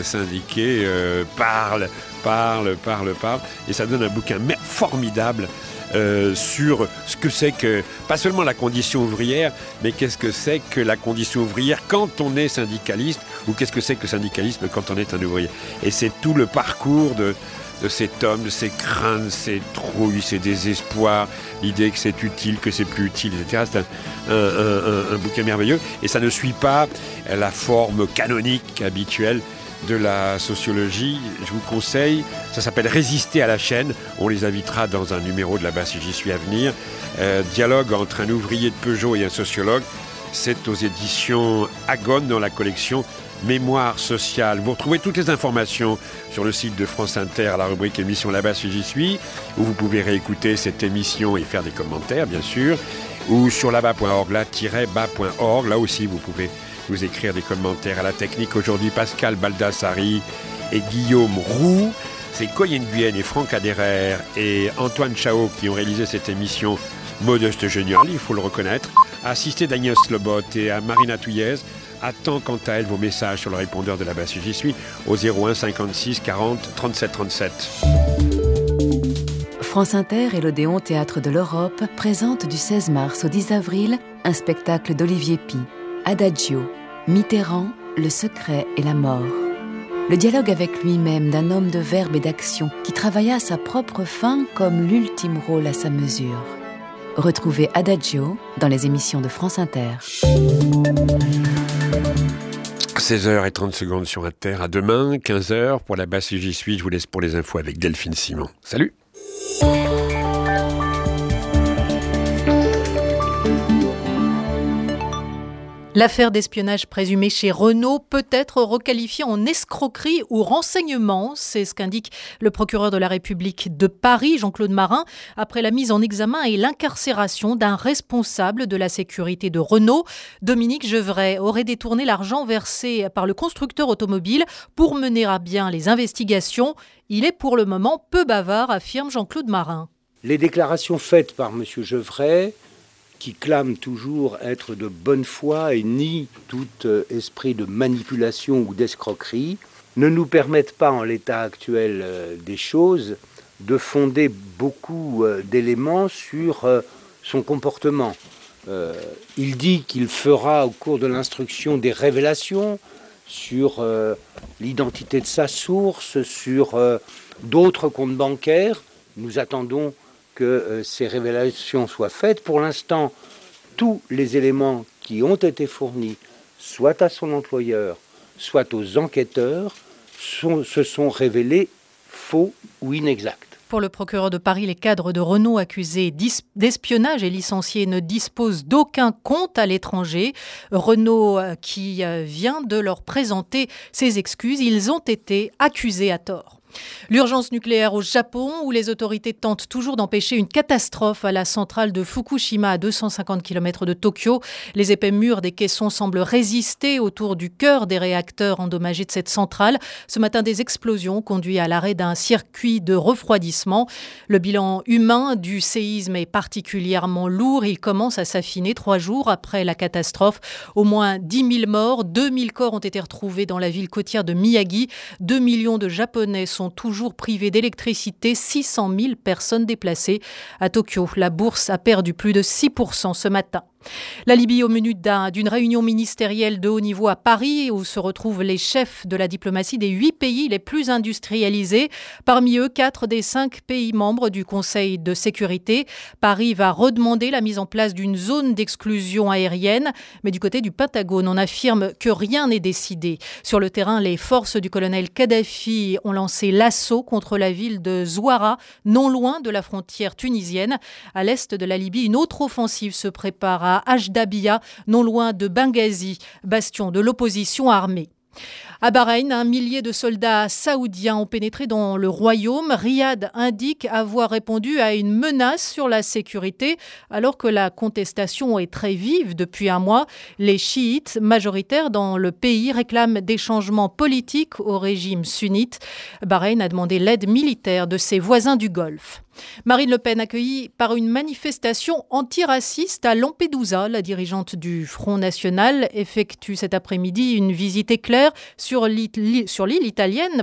syndiqués parlent, et ça donne un bouquin formidable sur ce que c'est que, pas seulement la condition ouvrière, mais qu'est-ce que c'est que la condition ouvrière quand on est syndicaliste, ou qu'est-ce que c'est que le syndicalisme quand on est un ouvrier. Et c'est tout le parcours de cet homme, de ses craintes, ses trouilles, ses désespoirs, l'idée que c'est utile, que c'est plus utile, etc. C'est un bouquin merveilleux. Et ça ne suit pas la forme canonique habituelle de la sociologie. Je vous conseille, ça s'appelle Résister à la chaîne. On les invitera dans un numéro de La Basse et j'y suis à venir. Dialogue entre un ouvrier de Peugeot et un sociologue. C'est aux éditions Agone dans la collection Mémoire sociale. Vous retrouvez toutes les informations sur le site de France Inter à la rubrique émission La Basse et j'y suis, où vous pouvez réécouter cette émission et faire des commentaires, bien sûr, ou sur là-bas.org, là-bas.org. Là aussi, vous pouvez nous écrire des commentaires. À la technique aujourd'hui, Pascal Baldassari et Guillaume Roux. C'est Coy Nguyen et Franck Aderer et Antoine Chao qui ont réalisé cette émission modeste géniale, il faut le reconnaître. Assisté d'Agnès Lobot et à Marina Touillez. Attends quant à elle vos messages sur le répondeur de La Basse et j'y suis au 01 56 40 37 37. France Inter et l'Odéon Théâtre de l'Europe présentent du 16 mars au 10 avril un spectacle d'Olivier Py, Adagio, Mitterrand, le secret et la mort. Le dialogue avec lui-même d'un homme de verbe et d'action qui travailla à sa propre fin comme l'ultime rôle à sa mesure. Retrouvez Adagio dans les émissions de France Inter. 16h30 sur Inter. À demain, 15h pour La Basse et j'y suis. Je vous laisse pour les infos avec Delphine Simon. Salut! L'affaire d'espionnage présumée chez Renault peut être requalifiée en escroquerie ou renseignement. C'est ce qu'indique le procureur de la République de Paris, Jean-Claude Marin, après la mise en examen et l'incarcération d'un responsable de la sécurité de Renault. Dominique Gevray aurait détourné l'argent versé par le constructeur automobile pour mener à bien les investigations. Il est pour le moment peu bavard, affirme Jean-Claude Marin. Les déclarations faites par M. Gevray, qui clame toujours être de bonne foi et nie tout esprit de manipulation ou d'escroquerie, ne nous permettent pas, en l'état actuel des choses, de fonder beaucoup d'éléments sur son comportement. Il dit qu'il fera au cours de l'instruction des révélations sur l'identité de sa source, sur d'autres comptes bancaires. Nous attendons que ces révélations soient faites. Pour l'instant, tous les éléments qui ont été fournis, soit à son employeur, soit aux enquêteurs, se sont révélés faux ou inexacts. Pour le procureur de Paris, les cadres de Renault accusés d'espionnage et licenciés ne disposent d'aucun compte à l'étranger. Renault qui vient de leur présenter ses excuses, ils ont été accusés à tort. L'urgence nucléaire au Japon, où les autorités tentent toujours d'empêcher une catastrophe à la centrale de Fukushima à 250 km de Tokyo. Les épais murs des caissons semblent résister autour du cœur des réacteurs endommagés de cette centrale. Ce matin, des explosions ont conduit à l'arrêt d'un circuit de refroidissement. Le bilan humain du séisme est particulièrement lourd. Il commence à s'affiner 3 jours après la catastrophe. Au moins 10 000 morts, 2 000 corps ont été retrouvés dans la ville côtière de Miyagi. 2 millions de Japonais sont toujours privés d'électricité, 600 000 personnes déplacées. À Tokyo, la bourse a perdu plus de 6% ce matin. La Libye au menu d'une réunion ministérielle de haut niveau à Paris où se retrouvent les chefs de la diplomatie des 8 pays les plus industrialisés. Parmi eux, 4 des 5 pays membres du Conseil de sécurité. Paris va redemander la mise en place d'une zone d'exclusion aérienne. Mais du côté du Pentagone, on affirme que rien n'est décidé. Sur le terrain, les forces du colonel Kadhafi ont lancé l'assaut contre la ville de Zouara, non loin de la frontière tunisienne. À l'est de la Libye, une autre offensive se prépare à Ajdabia, non loin de Benghazi, bastion de l'opposition armée. À Bahreïn, 1 millier de soldats saoudiens ont pénétré dans le royaume. Riyad indique avoir répondu à une menace sur la sécurité, alors que la contestation est très vive depuis 1 mois. Les chiites, majoritaires dans le pays, réclament des changements politiques au régime sunnite. Bahreïn a demandé l'aide militaire de ses voisins du Golfe. Marine Le Pen accueillie par une manifestation antiraciste à Lampedusa. La dirigeante du Front National effectue cet après-midi une visite éclair sur l'île italienne